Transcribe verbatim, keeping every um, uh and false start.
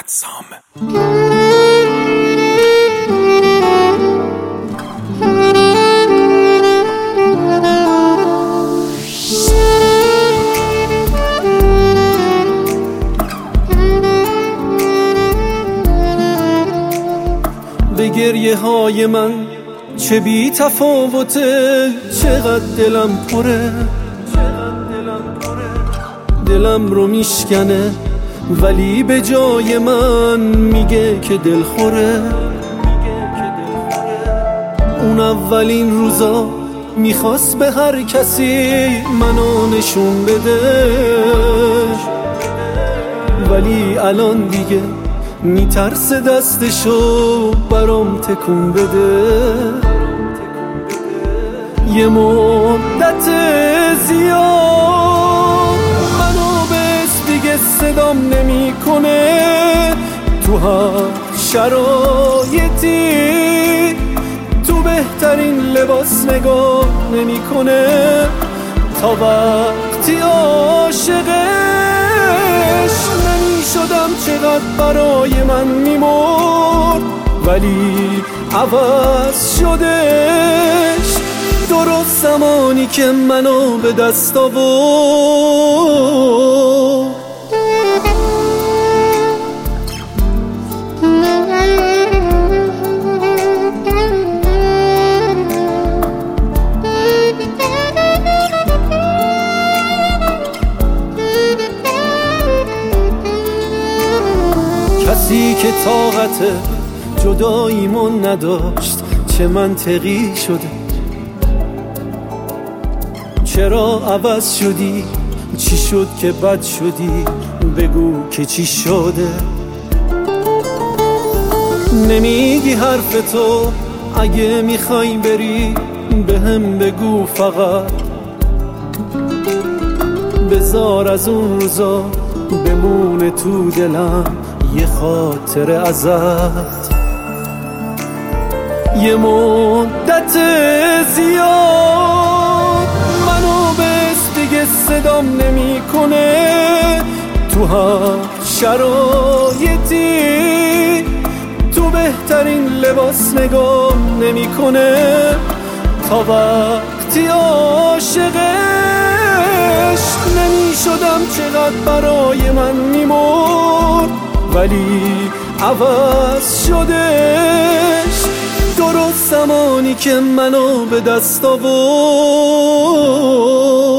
سام. به گریه های من چه بی تفاوته، چقدر دلم پره، دلم رو میشکنه ولی به جای من میگه که دل خوره. اون اولین روزا میخواست به هر کسی منو نشون بده، ولی الان دیگه میترسه دستشو برام تکون بده. یه مدت زیاد منو به اسم دیگه صدام نمی کنه، تو هر شرایطی تو بهترین لباس نگاه نمی کنه. تا وقتی عاشقش نمی شدم چقدر برای من میمرد، ولی عوض شدش درست زمانی که منو به دست آورد. کسی که طاقت جداییمون نداشت چه منطقی شده، چرا عوض شدی، چی شد که بد شدی، بگو که چی شده. نمیگی حرف تو، اگه میخوای بری به هم بگو، فقط بذار از اون روزا بمونه تو دلم یه خاطر ازت. یه مدت زیاد منو به اسم دیگه صدام نمی کنه، تو هر شرایطی تو بهترین لباس نگاه نمی کنه. تا وقتی عاشقش نمی شدم چقدر برای من میمرد، ولی عوض شدش درست زمانی که منو به دست آورد.